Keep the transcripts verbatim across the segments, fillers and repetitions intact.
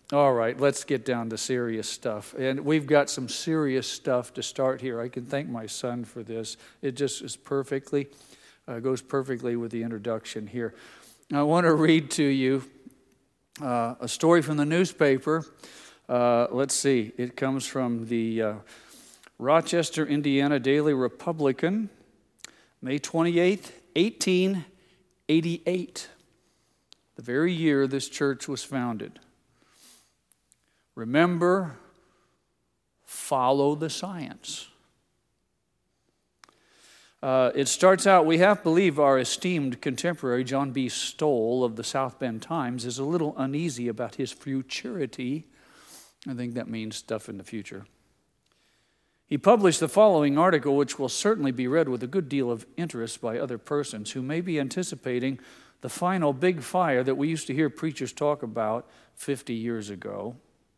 All right, let's get down to serious stuff. And we've got some serious stuff to start here. I can thank my son for this. It just is perfectly, uh, goes perfectly with the introduction here. I want to read to you uh, a story from the newspaper. Uh, let's see, it comes from the uh, Rochester, Indiana Daily Republican, May twenty-eighth, eighteen eighty-eight, the very year this church was founded. Remember, follow the science. Uh, it starts out, we have to believe our esteemed contemporary John B. Stoll of the South Bend Times is a little uneasy about his futurity. I think that means stuff in the future. He published the following article, which will certainly be read with a good deal of interest by other persons who may be anticipating the final big fire that we used to hear preachers talk about fifty years ago.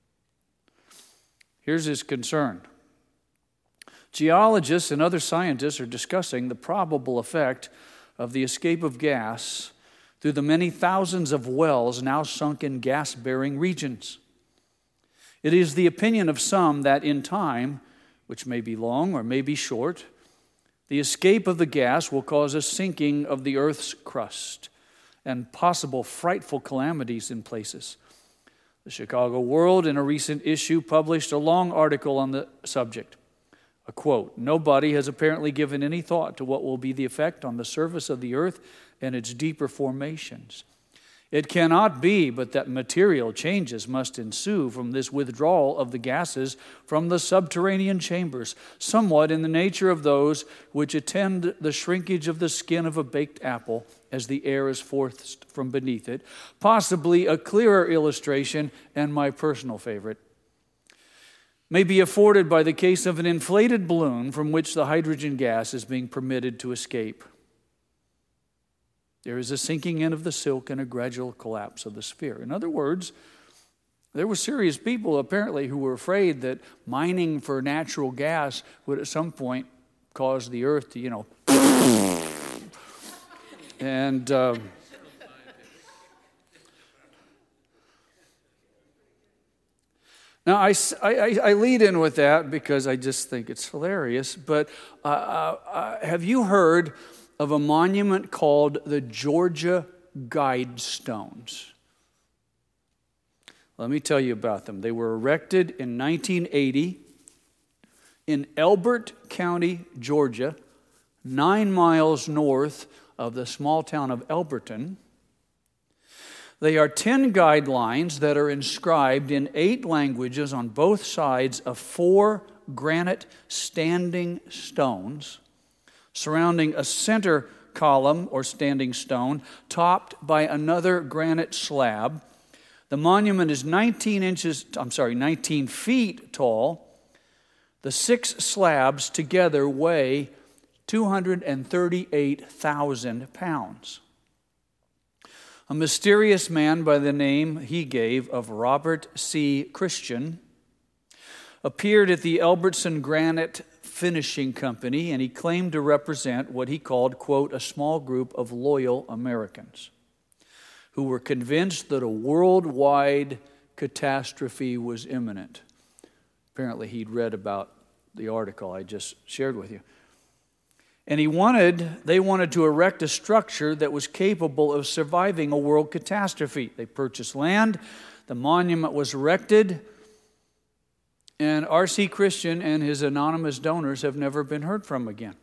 Here's his concern. Geologists and other scientists are discussing the probable effect of the escape of gas through the many thousands of wells now sunk in gas-bearing regions. It is the opinion of some that in time, which may be long or may be short, the escape of the gas will cause a sinking of the earth's crust and possible frightful calamities in places. The Chicago World, in a recent issue, published a long article on the subject. A quote, "Nobody has apparently given any thought to what will be the effect on the surface of the earth and its deeper formations. It cannot be but that material changes must ensue from this withdrawal of the gases from the subterranean chambers, somewhat in the nature of those which attend the shrinkage of the skin of a baked apple as the air is forced from beneath it. Possibly a clearer illustration, and my personal favorite, may be afforded by the case of an inflated balloon from which the hydrogen gas is being permitted to escape. There is a sinking in of the silk and a gradual collapse of the sphere." In other words, there were serious people apparently who were afraid that mining for natural gas would at some point cause the earth to, you know, and uh, now I, I, I lead in with that because I just think it's hilarious, but uh, uh, have you heard of a monument called the Georgia Guidestones? Let me tell you about them. They were erected in nineteen eighty in Elbert County, Georgia, nine miles north of the small town of Elberton. They are ten guidelines that are inscribed in eight languages on both sides of four granite standing stones, surrounding a center column or standing stone, topped by another granite slab. The monument is nineteen inches, I'm sorry, nineteen feet tall. The six slabs together weigh two hundred thirty-eight thousand pounds. A mysterious man by the name he gave of Robert C. Christian appeared at the Elbertson Granite Finishing Company, and he claimed to represent what he called, quote, a small group of loyal Americans who were convinced that a worldwide catastrophe was imminent. Apparently he'd read about the article I just shared with you. And he wanted, they wanted to erect a structure that was capable of surviving a world catastrophe. They purchased land, the monument was erected, and R C Christian and his anonymous donors have never been heard from again.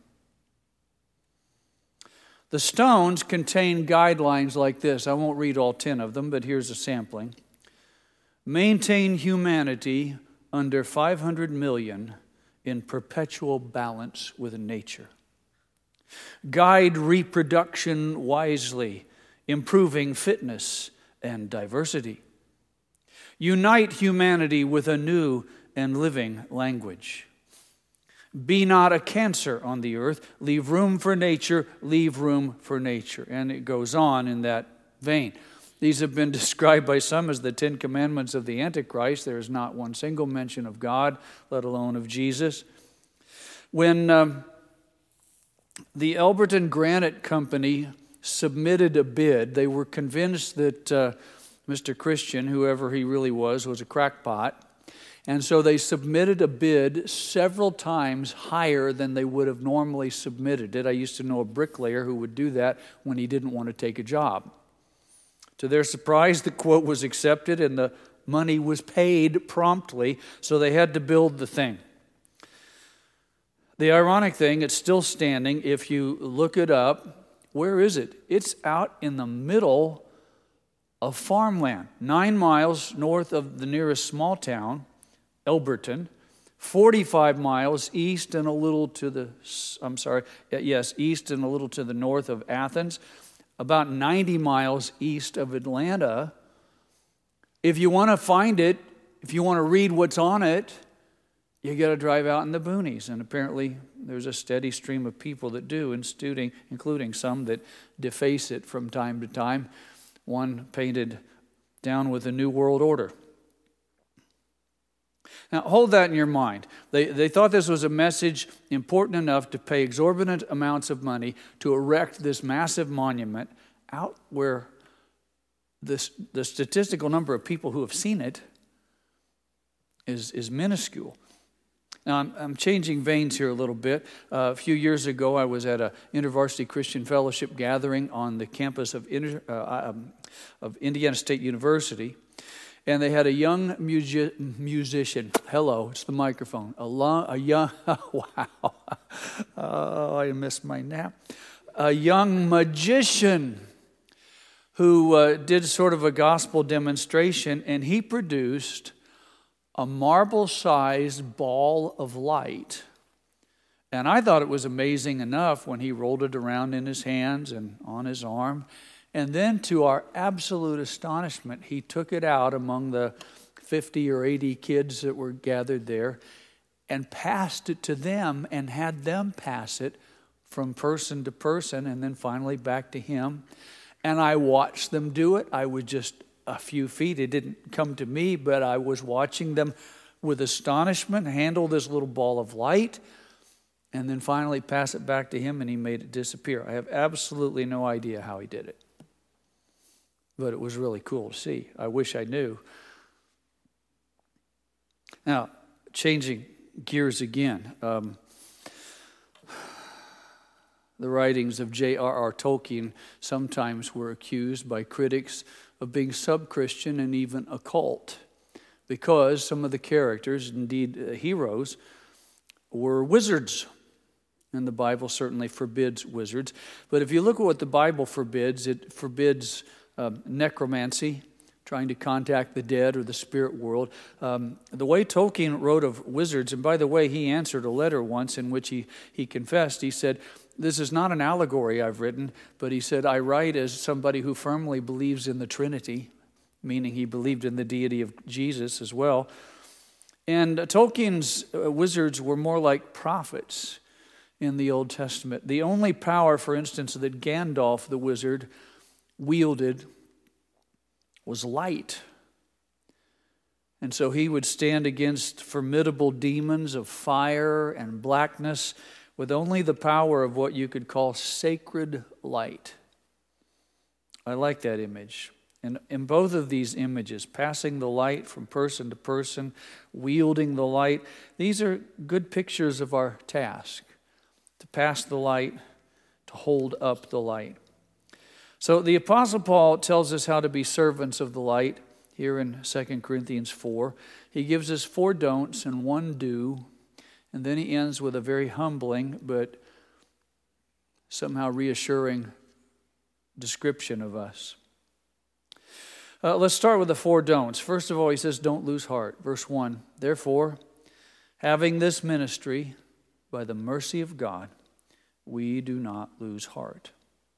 The stones contain guidelines like this. I won't read all ten of them, but here's a sampling. Maintain humanity under five hundred million in perpetual balance with nature. Guide reproduction wisely, improving fitness and diversity. Unite humanity with a new and living language. Be not a cancer on the earth. Leave room for nature. Leave room for nature. And it goes on in that vein. These have been described by some as the Ten Commandments of the Antichrist. There is not one single mention of God, let alone of Jesus. When um, the Elberton Granite Company submitted a bid, they were convinced that uh, Mister Christian, whoever he really was, was a crackpot. And so they submitted a bid several times higher than they would have normally submitted it. I used to know a bricklayer who would do that when he didn't want to take a job. To their surprise, the quote was accepted and the money was paid promptly, so they had to build the thing. The ironic thing, it's still standing. If you look it up, where is it? It's out in the middle of farmland, nine miles north of the nearest small town, Elberton, forty-five miles east and a little to the, I'm sorry, yes, east and a little to the north of Athens, about ninety miles east of Atlanta. If you want to find it, if you want to read what's on it, you got to drive out in the boonies. And apparently there's a steady stream of people that do, including, including some that deface it from time to time. One painted down with a New World Order. Now, hold that in your mind. They, they thought this was a message important enough to pay exorbitant amounts of money to erect this massive monument out where this, the statistical number of people who have seen it is, is minuscule. Now, I'm, I'm changing veins here a little bit. Uh, a few years ago, I was at a InterVarsity Christian Fellowship gathering on the campus of, Inter, uh, um, of Indiana State University. And they had a young music, musician. Hello, it's the microphone. A, long, a young, wow, oh, I missed my nap. A young magician who uh, did sort of a gospel demonstration, and he produced a marble-sized ball of light. And I thought it was amazing enough when he rolled it around in his hands and on his arm. And then, to our absolute astonishment, he took it out among the fifty or eighty kids that were gathered there and passed it to them and had them pass it from person to person and then finally back to him. And I watched them do it. I was just a few feet. It didn't come to me, but I was watching them with astonishment handle this little ball of light and then finally pass it back to him, and he made it disappear. I have absolutely no idea how he did it. But it was really cool to see. I wish I knew. Now, changing gears again. Um, the writings of J R R Tolkien sometimes were accused by critics of being sub-Christian and even occult, because some of the characters, indeed uh, heroes, were wizards. And the Bible certainly forbids wizards. But if you look at what the Bible forbids, it forbids Um, necromancy, trying to contact the dead or the spirit world. Um, the way Tolkien wrote of wizards, and by the way, he answered a letter once in which he, he confessed, he said, this is not an allegory I've written, but he said, I write as somebody who firmly believes in the Trinity, meaning he believed in the deity of Jesus as well. And uh, Tolkien's uh, wizards were more like prophets in the Old Testament. The only power, for instance, that Gandalf the wizard wielded was light. And so he would stand against formidable demons of fire and blackness with only the power of what you could call sacred light. I like that image. And in both of these images, passing the light from person to person, wielding the light, these are good pictures of our task, to pass the light, to hold up the light. So the Apostle Paul tells us how to be servants of the light here in Second Corinthians four. He gives us four don'ts and one do, and then he ends with a very humbling but somehow reassuring description of us. Uh, let's start with the four don'ts. First of all, he says, don't lose heart. Verse one, therefore, having this ministry, by the mercy of God, we do not lose heart.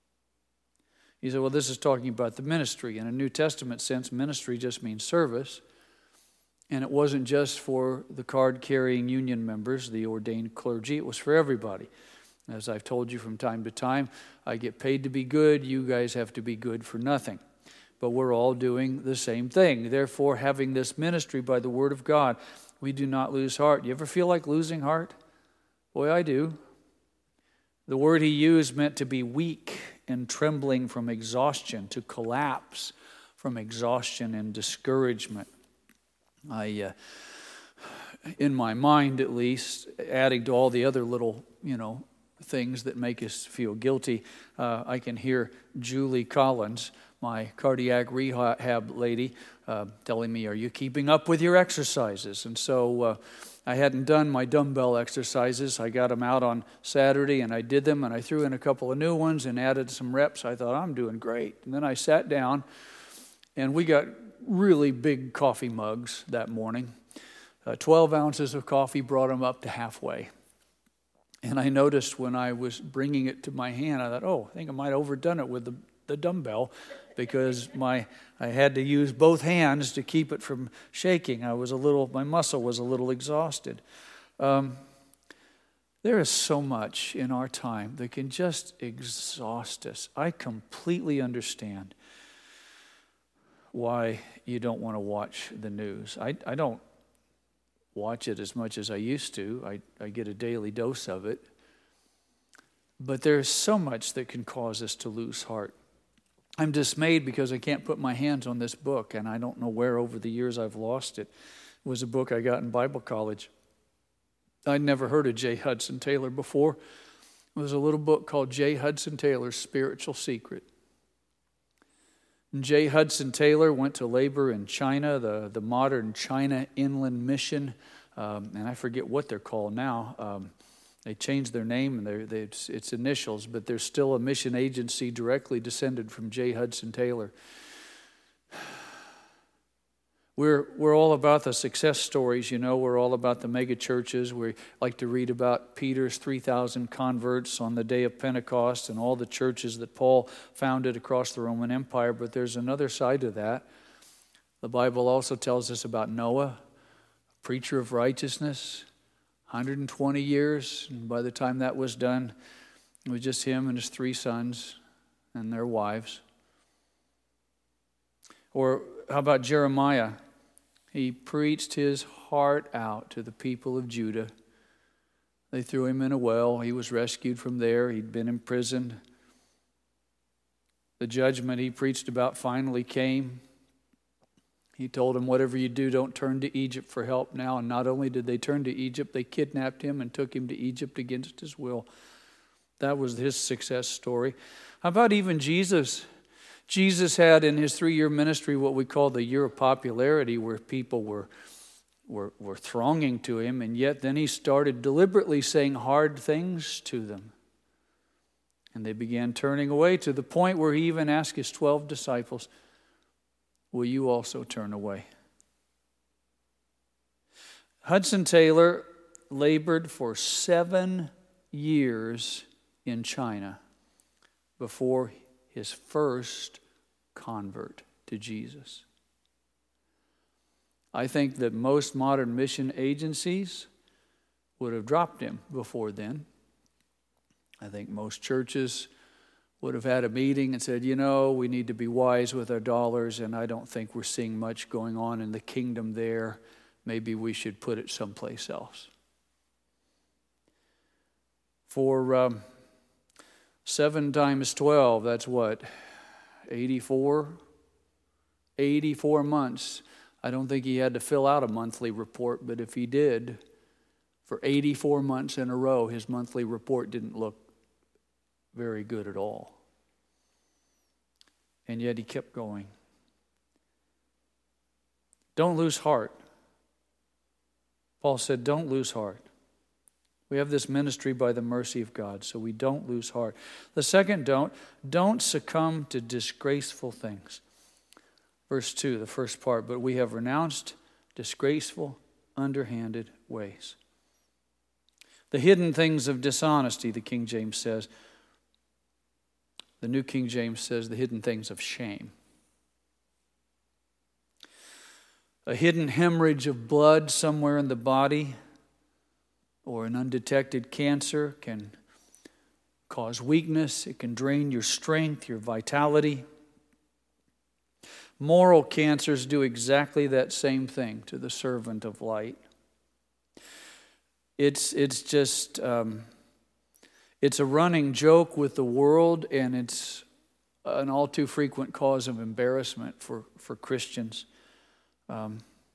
He said, well, this is talking about the ministry. In a New Testament sense, ministry just means service. And it wasn't just for the card-carrying union members, the ordained clergy. It was for everybody. As I've told you from time to time, I get paid to be good. You guys have to be good for nothing. But we're all doing the same thing. Therefore, having this ministry by the word of God, we do not lose heart. You ever feel like losing heart? Boy, I do. The word he used meant to be weak and trembling from exhaustion, to collapse, from exhaustion and discouragement. I, uh, in my mind at least, adding to all the other little, you know, things that make us feel guilty, uh, I can hear Julie Collins, my cardiac rehab lady, uh, telling me, "Are you keeping up with your exercises?" And so uh, I hadn't done my dumbbell exercises. I got them out on Saturday, and I did them, and I threw in a couple of new ones and added some reps. I thought, I'm doing great. And then I sat down, and we got really big coffee mugs that morning. Uh, twelve ounces of coffee brought them up to halfway. And I noticed when I was bringing it to my hand, I thought, oh, I think I might have overdone it with the, the dumbbell, because my I had to use both hands to keep it from shaking. I was a little, my muscle was a little exhausted. Um, there is so much in our time that can just exhaust us. I completely understand why you don't want to watch the news. I, I don't watch it as much as I used to. I, I get a daily dose of it. But there's so much that can cause us to lose heart. I'm dismayed because I can't put my hands on this book, and I don't know where over the years I've lost it. It was a book I got in Bible college. I'd never heard of J. Hudson Taylor before. It was a little book called J. Hudson Taylor's Spiritual Secret. And J. Hudson Taylor went to labor in China, the, the modern China Inland Mission, um, and I forget what they're called now. Um, They changed their name and they're, they, it's, it's initials, but there's still a mission agency directly descended from J. Hudson Taylor. We're, we're all about the success stories, you know. We're all about the mega churches. We like to read about Peter's three thousand converts on the day of Pentecost and all the churches that Paul founded across the Roman Empire, but there's another side to that. The Bible also tells us about Noah, a preacher of righteousness, one hundred twenty years, and by the time that was done, it was just him and his three sons and their wives. Or how about Jeremiah? He preached his heart out to the people of Judah. They threw him in a well. He was rescued from there. He'd been imprisoned. The judgment he preached about finally came. He told him, whatever you do, don't turn to Egypt for help now. And not only did they turn to Egypt, they kidnapped him and took him to Egypt against his will. That was his success story. How about even Jesus? Jesus had in his three-year ministry what we call the year of popularity, where people were, were, were thronging to him, and yet then he started deliberately saying hard things to them. And they began turning away to the point where he even asked his twelve disciples, will you also turn away? Hudson Taylor labored for seven years in China before his first convert to Jesus. I think that most modern mission agencies would have dropped him before then. I think most churches would have had a meeting and said, you know, we need to be wise with our dollars, and I don't think we're seeing much going on in the kingdom there. Maybe we should put it someplace else. For um, seven times twelve, that's what, eighty-four? eighty-four months. I don't think he had to fill out a monthly report, but if he did, for eighty-four months in a row, his monthly report didn't look very good at all. And yet he kept going. Don't lose heart. Paul said, don't lose heart. We have this ministry by the mercy of God, so we don't lose heart. The second don't, don't succumb to disgraceful things. Verse two, the first part, but we have renounced disgraceful, underhanded ways. The hidden things of dishonesty, the King James says. The New King James says the hidden things of shame. A hidden hemorrhage of blood somewhere in the body or an undetected cancer can cause weakness. It can drain your strength, your vitality. Moral cancers do exactly that same thing to the servant of light. It's it's just um, it's a running joke with the world, and it's an all too frequent cause of embarrassment for, for Christians. Um,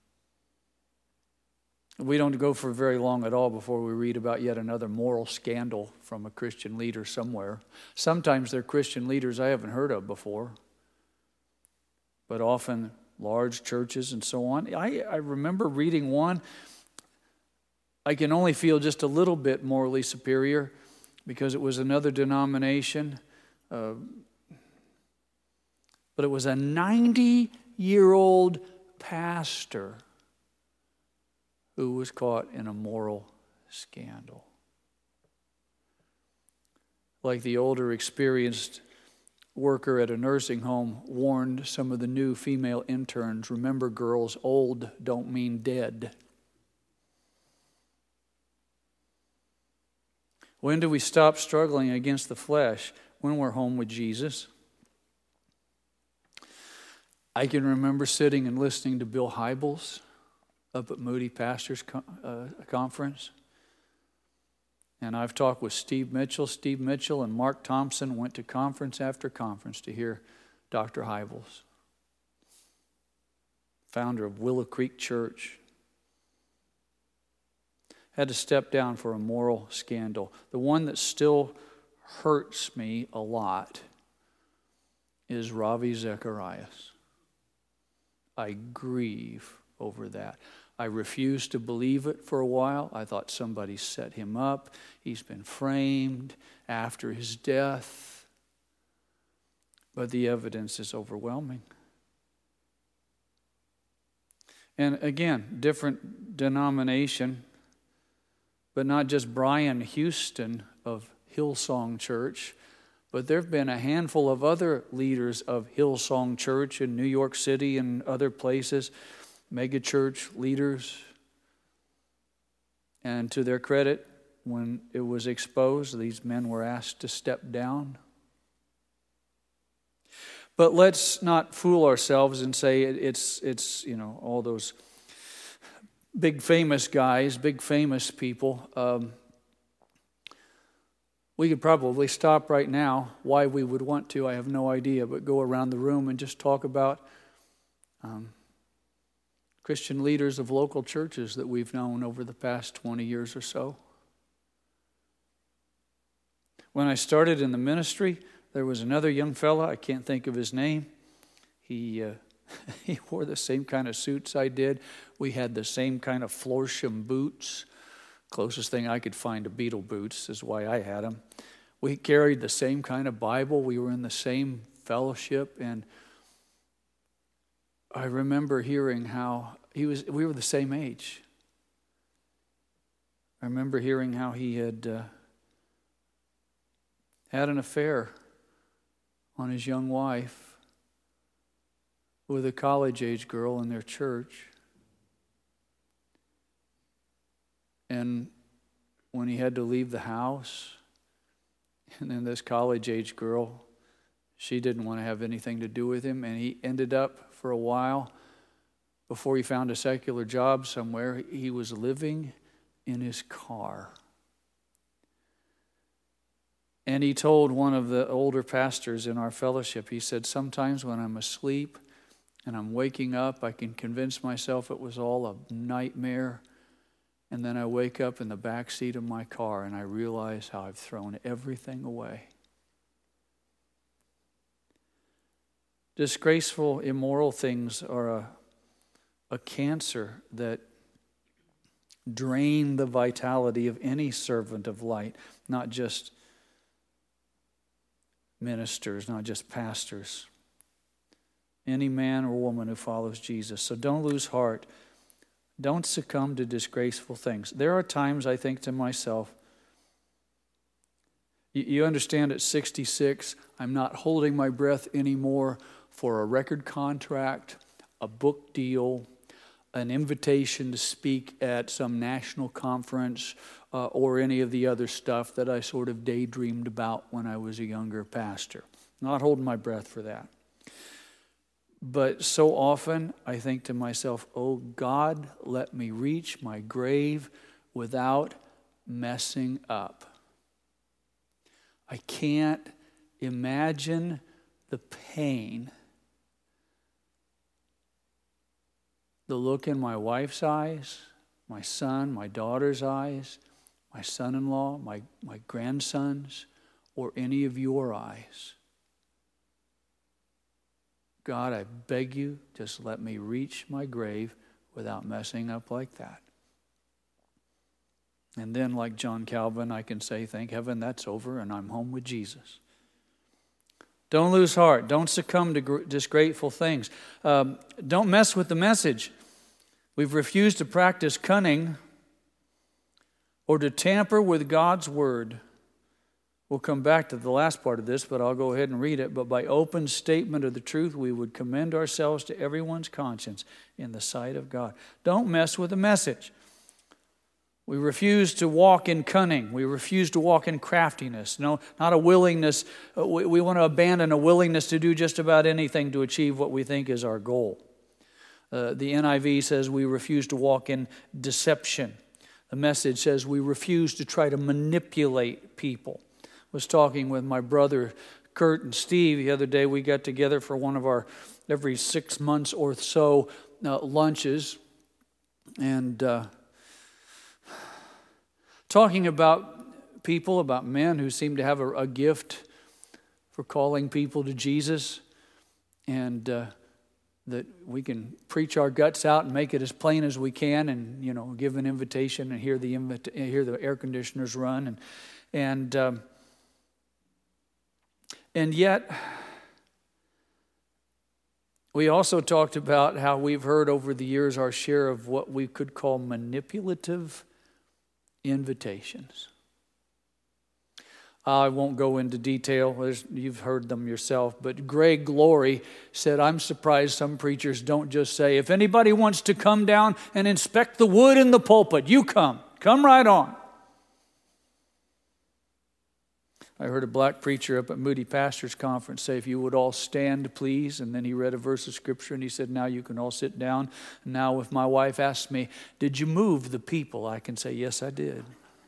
we don't go for very long at all before we read about yet another moral scandal from a Christian leader somewhere. Sometimes they're Christian leaders I haven't heard of before, but often large churches and so on. I, I remember reading one. I can only feel just a little bit morally superior because it was another denomination. Uh, but it was a ninety-year-old pastor who was caught in a moral scandal. Like the older, experienced worker at a nursing home warned some of the new female interns, remember, girls, old don't mean dead. When do we stop struggling against the flesh? When we're home with Jesus. I can remember sitting and listening to Bill Hybels up at Moody Pastors uh, Conference. And I've talked with Steve Mitchell. Steve Mitchell and Mark Thompson went to conference after conference to hear Doctor Hybels, founder of Willow Creek Church. Had to step down for a moral scandal. The one that still hurts me a lot is Ravi Zacharias. I grieve over that. I refused to believe it for a while. I thought somebody set him up. He's been framed after his death. But the evidence is overwhelming. And again, different denomination, but not just Brian Houston of Hillsong Church, but there have been a handful of other leaders of Hillsong Church in New York City and other places, mega church leaders. And to their credit, when it was exposed, these men were asked to step down. But let's not fool ourselves and say it's, it's you know, all those big famous guys, big famous people. Um, we could probably stop right now. Why we would want to, I have no idea, but go around the room and just talk about um, Christian leaders of local churches that we've known over the past twenty years or so. When I started in the ministry, there was another young fella, I can't think of his name. He uh, he wore the same kind of suits I did. We had the same kind of Florsham boots. Closest thing I could find to Beetle boots is why I had them. We carried the same kind of Bible. We were in the same fellowship, and I remember hearing how he was. We were the same age. I remember hearing how he had uh, had an affair on his young wife with a college-age girl in their church. And when he had to leave the house, and then this college-age girl, she didn't want to have anything to do with him, and he ended up for a while, before he found a secular job somewhere, he was living in his car. And he told one of the older pastors in our fellowship, he said, sometimes when I'm asleep and I'm waking up, I can convince myself it was all a nightmare. And then I wake up in the back seat of my car and I realize how I've thrown everything away. Disgraceful, immoral things are a, a cancer that drain the vitality of any servant of light, not just ministers, not just pastors. Any man or woman who follows Jesus. So don't lose heart. Don't succumb to disgraceful things. There are times I think to myself, you understand at sixty-six, I'm not holding my breath anymore for a record contract, a book deal, an invitation to speak at some national conference, uh, or any of the other stuff that I sort of daydreamed about when I was a younger pastor. Not holding my breath for that. But so often I think to myself, oh God, let me reach my grave without messing up. I can't imagine the pain, the look in my wife's eyes, my son, my daughter's eyes, my son-in-law, my, my grandsons, or any of your eyes. God, I beg you, just let me reach my grave without messing up like that. And then, like John Calvin, I can say, thank heaven that's over and I'm home with Jesus. Don't lose heart. Don't succumb to gr- disgraceful things. Um, don't mess with the message. We've refused to practice cunning or to tamper with God's word. We'll come back to the last part of this, but I'll go ahead and read it. But by open statement of the truth, we would commend ourselves to everyone's conscience in the sight of God. Don't mess with the message. We refuse to walk in cunning. We refuse to walk in craftiness. No, not a willingness. We, we want to abandon a willingness to do just about anything to achieve what we think is our goal. Uh, the N I V says we refuse to walk in deception. The Message says we refuse to try to manipulate people. I was talking with my brother Kurt and Steve the other day. We got together for one of our every six months or so uh, lunches, and uh, talking about people, about men who seem to have a, a gift for calling people to Jesus, and uh, that we can preach our guts out and make it as plain as we can, and you know, give an invitation and hear the invita- hear the air conditioners run, and and um, and yet we also talked about how we've heard over the years our share of what we could call manipulative invitations. I won't go into detail. There's, you've heard them yourself. But Greg Glory said, I'm surprised some preachers don't just say, if anybody wants to come down and inspect the wood in the pulpit, you come. Come right on. I heard a black preacher up at Moody Pastors Conference say, if you would all stand, please. And then he read a verse of Scripture and he said, now you can all sit down. Now if my wife asks me, did you move the people? I can say, yes, I did.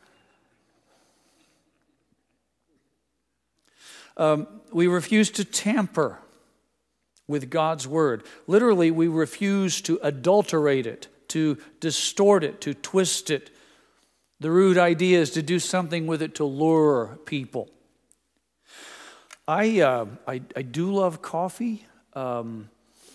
Um, we refuse to tamper with God's word. Literally, we refuse to adulterate it, to distort it, to twist it. The root idea is to do something with it to lure people. I uh, I, I do love coffee. Um,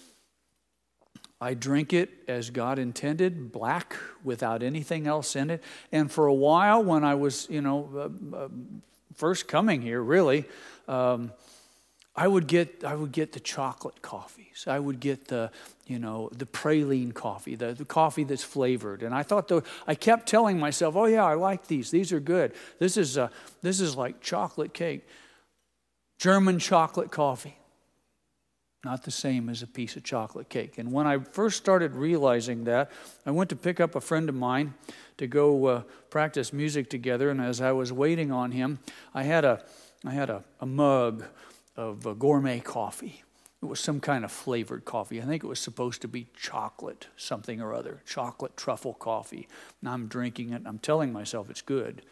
I drink it as God intended, black, without anything else in it. And for a while, when I was, you know, uh, uh, first coming here, really, um, I would get I would get the chocolate coffees. I would get the, you know, the praline coffee, the, the coffee that's flavored. And I thought, though, I kept telling myself, oh yeah, I like these. These are good. This is uh, this is like chocolate cake. German chocolate coffee. Not the same as a piece of chocolate cake. And when I first started realizing that, I went to pick up a friend of mine to go uh, practice music together. And as I was waiting on him, I had a I had a, a mug of uh, gourmet coffee. It was some kind of flavored coffee. I think it was supposed to be chocolate something or other, chocolate truffle coffee. And I'm drinking it, and I'm telling myself it's good.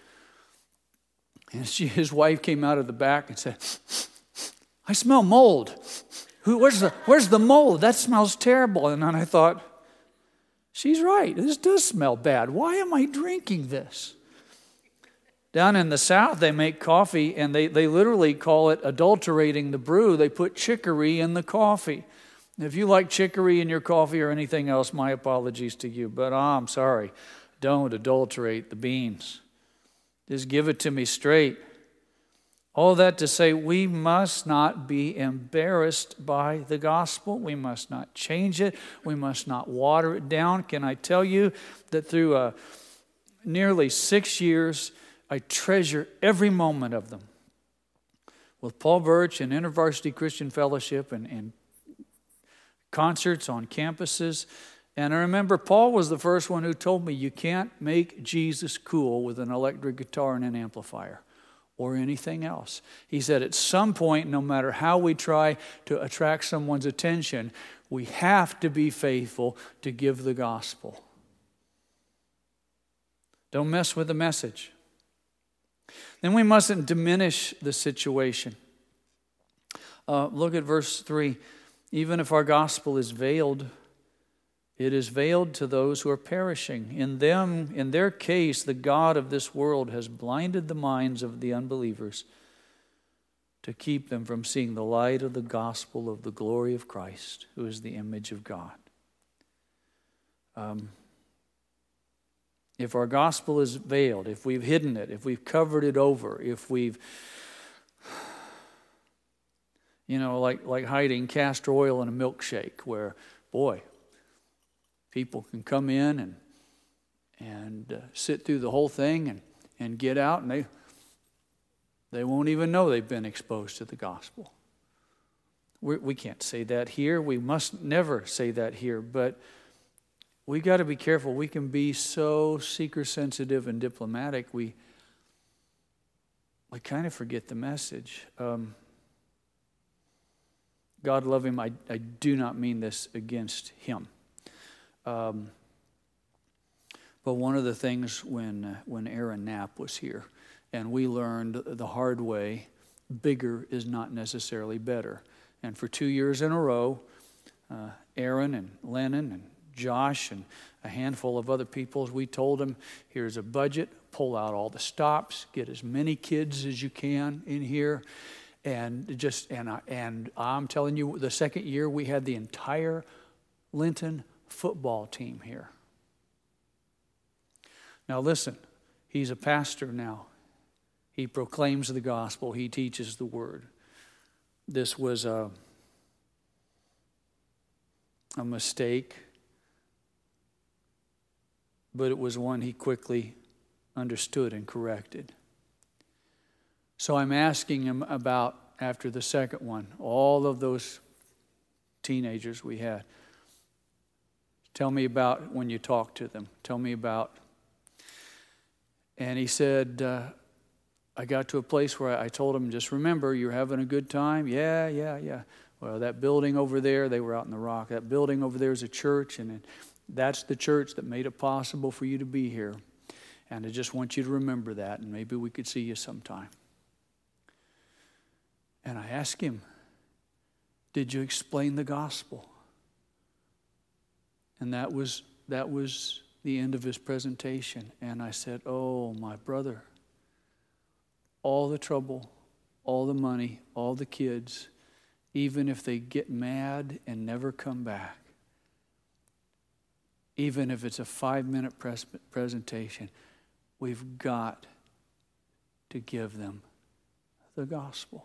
And she, his wife came out of the back and said, I smell mold. Who, where's the, where's the mold? That smells terrible. And then I thought, she's right. This does smell bad. Why am I drinking this? Down in the South, they make coffee, and they, they literally call it adulterating the brew. They put chicory in the coffee. If you like chicory in your coffee or anything else, my apologies to you. But oh, I'm sorry. Don't adulterate the beans. Just give it to me straight. All that to say, we must not be embarrassed by the gospel. We must not change it. We must not water it down. Can I tell you that through uh, nearly six years, I treasure every moment of them. With Paul Birch and InterVarsity Christian Fellowship and, and concerts on campuses. And I remember Paul was the first one who told me you can't make Jesus cool with an electric guitar and an amplifier or anything else. He said at some point, no matter how we try to attract someone's attention, we have to be faithful to give the gospel. Don't mess with the message. Then we mustn't diminish the situation. Uh, look at verse three. Even if our gospel is veiled, it is veiled to those who are perishing. In them, in their case, the God of this world has blinded the minds of the unbelievers to keep them from seeing the light of the gospel of the glory of Christ, who is the image of God. Um, if our gospel is veiled, if we've hidden it, if we've covered it over, if we've, you know, like, like hiding castor oil in a milkshake, where, boy, people can come in and and uh, sit through the whole thing and, and get out, and they they won't even know they've been exposed to the gospel. We're, we can't say that here. We must never say that here. But we got to be careful. We can be so seeker sensitive and diplomatic. We we kind of forget the message. Um, God love him. I, I do not mean this against him. Um, but one of the things when uh, when Aaron Knapp was here, and we learned the hard way, bigger is not necessarily better. And for two years in a row, uh, Aaron and Lennon and Josh and a handful of other people, we told them, here's a budget, pull out all the stops, get as many kids as you can in here. And just and I, and I'm telling you, the second year we had the entire Linton football team here. Now listen, he's a pastor now. He proclaims the gospel. He teaches the word. This was a, a mistake, but it was one he quickly understood and corrected. So I'm asking him about, after the second one, all of those teenagers we had. Tell me about when you talked to them. Tell me about. And he said, uh, I got to a place where I told him, just remember, you're having a good time. Yeah, yeah, yeah. Well, that building over there, they were out in the rock. That building over there is a church, and that's the church that made it possible for you to be here. And I just want you to remember that, and maybe we could see you sometime. And I asked him, did you explain the gospel? And that was that was the end of his presentation. And I said, oh, my brother, all the trouble, all the money, all the kids, even if they get mad and never come back, even if it's a five-minute pres- presentation, we've got to give them the gospel.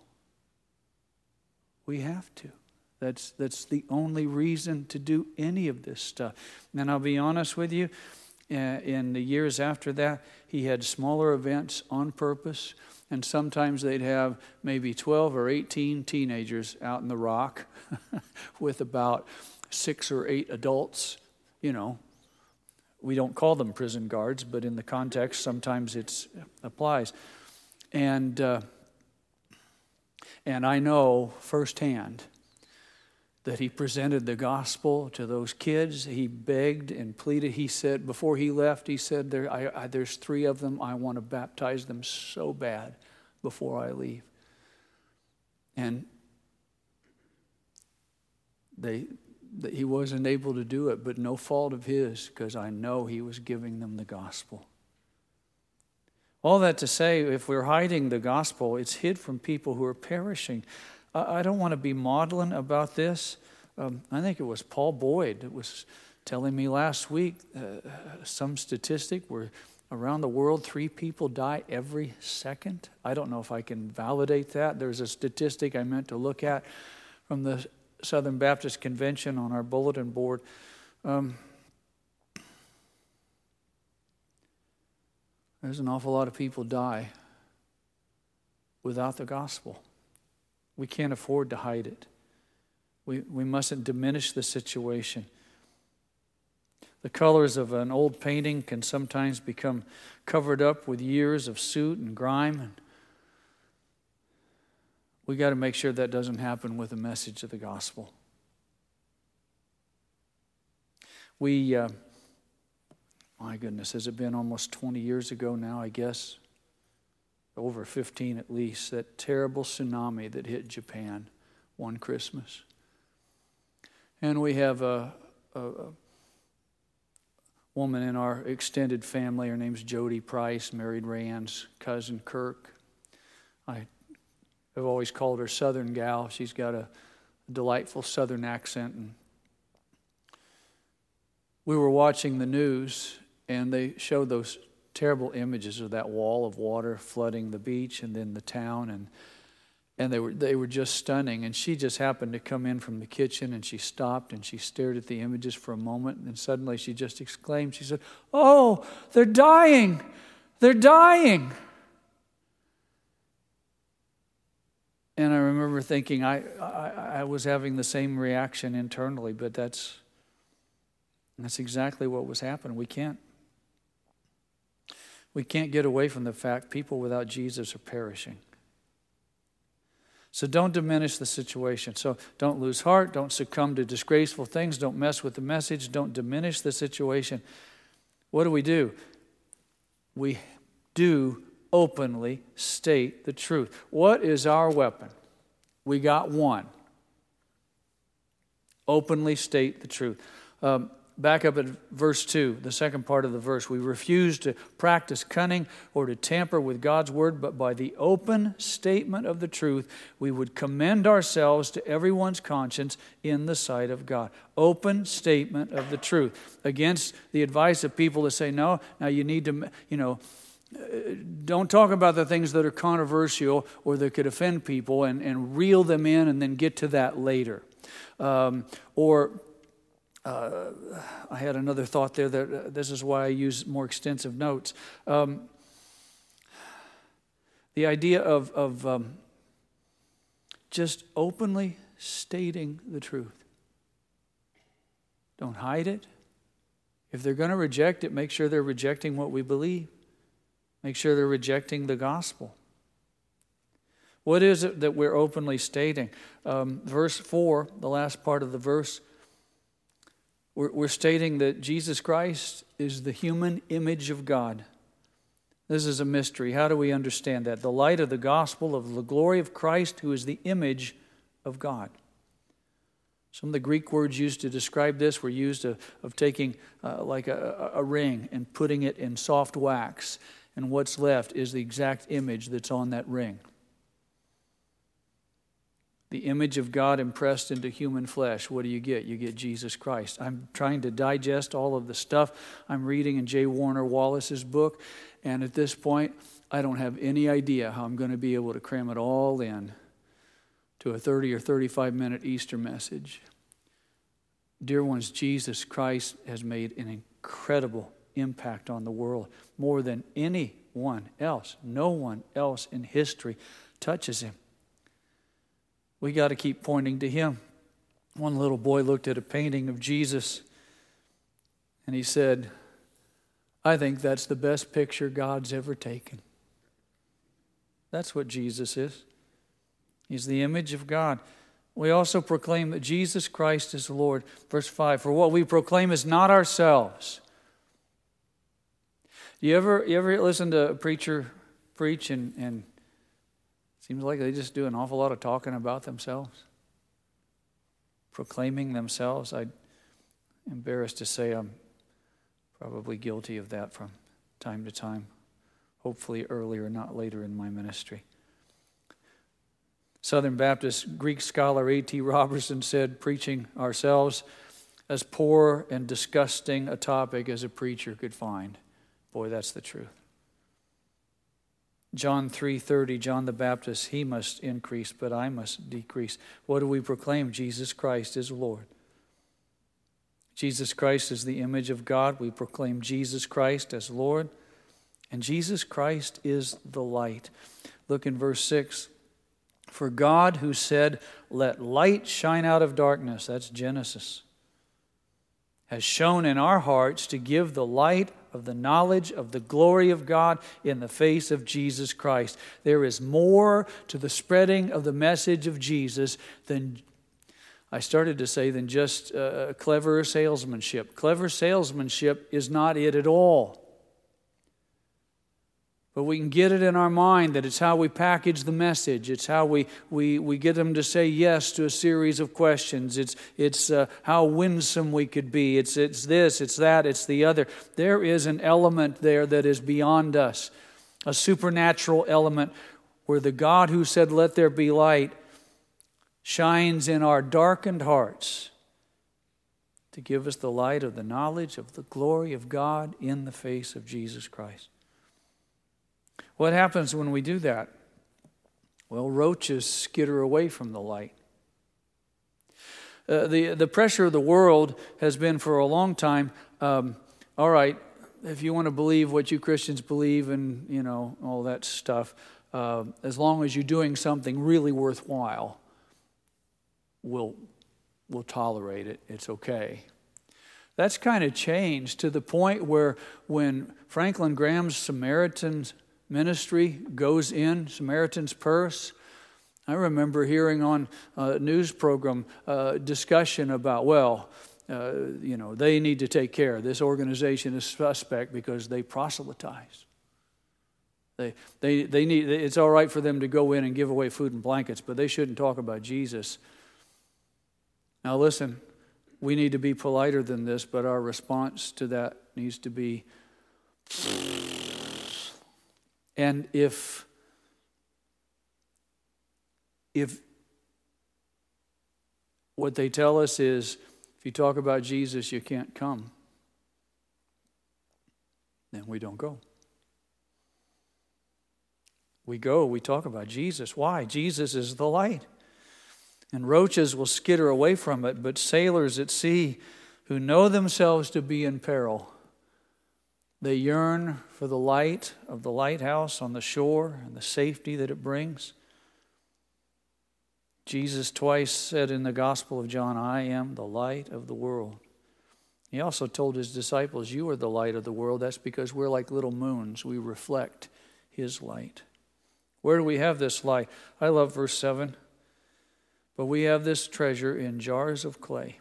We have to. That's that's the only reason to do any of this stuff. And I'll be honest with you, uh, in the years after that, he had smaller events on purpose, and sometimes they'd have maybe twelve or eighteen teenagers out in the rock with about six or eight adults. You know, we don't call them prison guards, but in the context, sometimes it applies. And uh, and I know firsthand that he presented the gospel to those kids. He begged and pleaded. He said, before he left, he said, there, I, I, there's three of them. I want to baptize them so bad before I leave. And they, they, he wasn't able to do it, but no fault of his, because I know he was giving them the gospel. All that to say, if we're hiding the gospel, it's hid from people who are perishing. I don't want to be maudlin about this. Um, I think it was Paul Boyd that was telling me last week uh, some statistic where around the world three people die every second. I don't know if I can validate that. There's a statistic I meant to look at from the Southern Baptist Convention on our bulletin board. Um, there's an awful lot of people die without the gospel. We can't afford to hide it. We we mustn't diminish the situation. The colors of an old painting can sometimes become covered up with years of soot and grime. And we got to make sure that doesn't happen with the message of the gospel. We, uh, my goodness, has it been almost twenty years ago now, I guess? Over fifteen at least, that terrible tsunami that hit Japan one Christmas. And we have a, a, a woman in our extended family. Her name's Jody Price, married Ray Ann's cousin Kirk. I have always called her Southern gal. She's got a delightful Southern accent. And we were watching the news, and they showed those terrible images of that wall of water flooding the beach and then the town, and and they were they were just stunning. And she just happened to come in from the kitchen, and she stopped and she stared at the images for a moment, and suddenly she just exclaimed, she said, "Oh, they're dying! They're dying!" And I remember thinking I, I I was having the same reaction internally, but that's that's exactly what was happening. We can't we can't get away from the fact people without Jesus are perishing. So don't diminish the situation. So don't lose heart. Don't succumb to disgraceful things. Don't mess with the message. Don't diminish the situation. What do we do? We do openly state the truth. What is our weapon? We got one. Openly state the truth. Um, Back up at verse two, the second part of the verse. We refuse to practice cunning or to tamper with God's word, but by the open statement of the truth, we would commend ourselves to everyone's conscience in the sight of God. Open statement of the truth. Against the advice of people to say, no, now you need to, you know, don't talk about the things that are controversial or that could offend people and, and reel them in and then get to that later. Um, or... Uh, I had another thought there that uh, this is why I use more extensive notes. Um, the idea of, of um, just openly stating the truth. Don't hide it. If they're going to reject it, make sure they're rejecting what we believe. Make sure they're rejecting the gospel. What is it that we're openly stating? Um, verse four, the last part of the verse, We're, we're stating that Jesus Christ is the human image of God. This is a mystery. How do we understand that? The light of the gospel of the glory of Christ, who is the image of God. Some of the Greek words used to describe this were used of, of taking uh, like a, a ring and putting it in soft wax. And what's left is the exact image that's on that ring. The image of God impressed into human flesh. What do you get? You get Jesus Christ. I'm trying to digest all of the stuff I'm reading in J. Warner Wallace's book, and at this point, I don't have any idea how I'm going to be able to cram it all in to a thirty or thirty-five minute Easter message. Dear ones, Jesus Christ has made an incredible impact on the world, more than anyone else. No one else in history touches him. We got to keep pointing to him. One little boy looked at a painting of Jesus and he said, I think that's the best picture God's ever taken. That's what Jesus is. He's the image of God. We also proclaim that Jesus Christ is the Lord. Verse five, for what we proclaim is not ourselves. Do you ever, you ever listen to a preacher preach and, and seems like they just do an awful lot of talking about themselves, proclaiming themselves? I'm embarrassed to say I'm probably guilty of that from time to time, hopefully earlier, not later in my ministry. Southern Baptist Greek scholar A T Robertson said, preaching ourselves as poor and disgusting a topic as a preacher could find. Boy, that's the truth. John three thirty, John the Baptist, he must increase, but I must decrease. What do we proclaim? Jesus Christ is Lord. Jesus Christ is the image of God. We proclaim Jesus Christ as Lord. And Jesus Christ is the light. Look in verse six. For God who said, let light shine out of darkness, that's Genesis, has shone in our hearts to give the light of the knowledge of the glory of God in the face of Jesus Christ. There is more to the spreading of the message of Jesus than, I started to say, than just uh, clever salesmanship. Clever salesmanship is not it at all. But we can get it in our mind that it's how we package the message. It's how we we, we get them to say yes to a series of questions. It's it's uh, how winsome we could be. It's it's this, it's that, it's the other. There is an element there that is beyond us, a supernatural element where the God who said, "Let there be light," shines in our darkened hearts to give us the light of the knowledge of the glory of God in the face of Jesus Christ. What happens when we do that? Well, roaches skitter away from the light. Uh, the, the pressure of the world has been for a long time, um, all right, if you want to believe what you Christians believe and, you know, all that stuff, uh, as long as you're doing something really worthwhile, we'll, we'll tolerate it. It's okay. That's kind of changed to the point where when Franklin Graham's Samaritan's ministry goes in, Samaritan's Purse, I remember hearing on a news program uh, discussion about, well, uh, you know, they need to take care. This organization is suspect because they proselytize. They, they, they need. It's all right for them to go in and give away food and blankets, but they shouldn't talk about Jesus. Now listen, we need to be politer than this, but our response to that needs to be, and if if what they tell us is, if you talk about Jesus, you can't come, then we don't go. We go, we talk about Jesus. Why? Jesus is the light. And roaches will skitter away from it, but sailors at sea who know themselves to be in peril, they yearn for the light of the lighthouse on the shore and the safety that it brings. Jesus twice said in the Gospel of John, "I am the light of the world." He also told his disciples, "You are the light of the world." That's because we're like little moons. We reflect his light. Where do we have this light? I love verse seven. But we have this treasure in jars of clay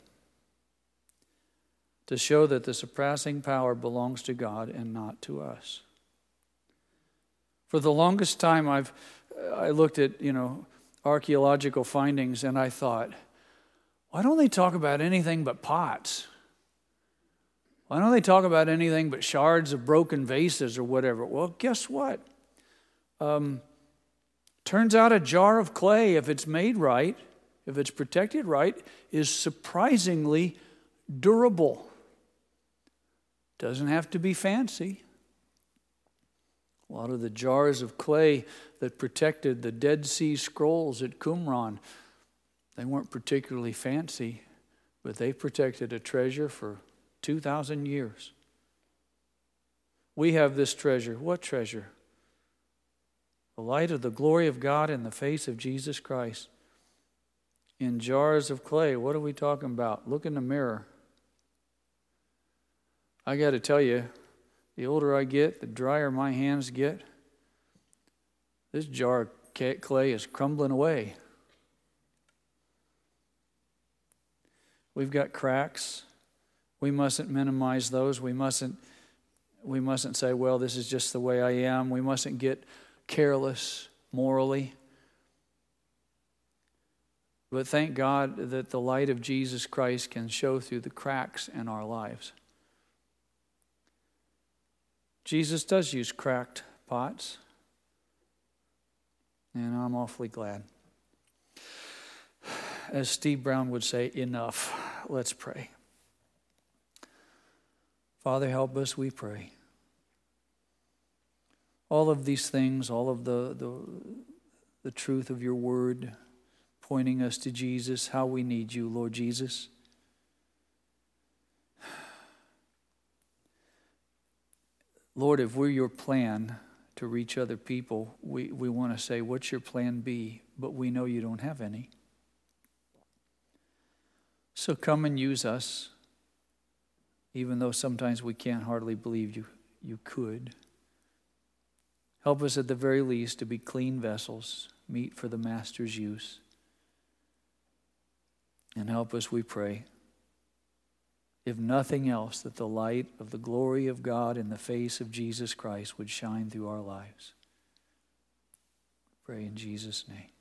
to show that the surpassing power belongs to God and not to us. For the longest time, I've I looked at, you know, archaeological findings and I thought, why don't they talk about anything but pots? Why don't they talk about anything but shards of broken vases or whatever? Well, guess what? Um, turns out a jar of clay, if it's made right, if it's protected right, is surprisingly durable. Doesn't have to be fancy. A lot of the jars of clay that protected the Dead Sea Scrolls at Qumran, they weren't particularly fancy, but they protected a treasure for two thousand years. We have this treasure. What treasure? The light of the glory of God in the face of Jesus Christ. In jars of clay. What are we talking about? Look in the mirror. I got to tell you, the older I get, the drier my hands get. This jar of clay is crumbling away. We've got cracks. We mustn't minimize those. We mustn't, we mustn't say, well, this is just the way I am. We mustn't get careless morally. But thank God that the light of Jesus Christ can show through the cracks in our lives. Jesus does use cracked pots, and I'm awfully glad. As Steve Brown would say, enough. Let's pray. Father, help us, we pray. All of these things, all of the, the, the truth of your word, pointing us to Jesus, how we need you, Lord Jesus. Lord, if we're your plan to reach other people, we, we want to say, what's your plan B? But we know you don't have any. So come and use us, even though sometimes we can't hardly believe you, you could. Help us at the very least to be clean vessels, meet for the Master's use. And help us, we pray, if nothing else, that the light of the glory of God in the face of Jesus Christ would shine through our lives. Pray in Jesus' name.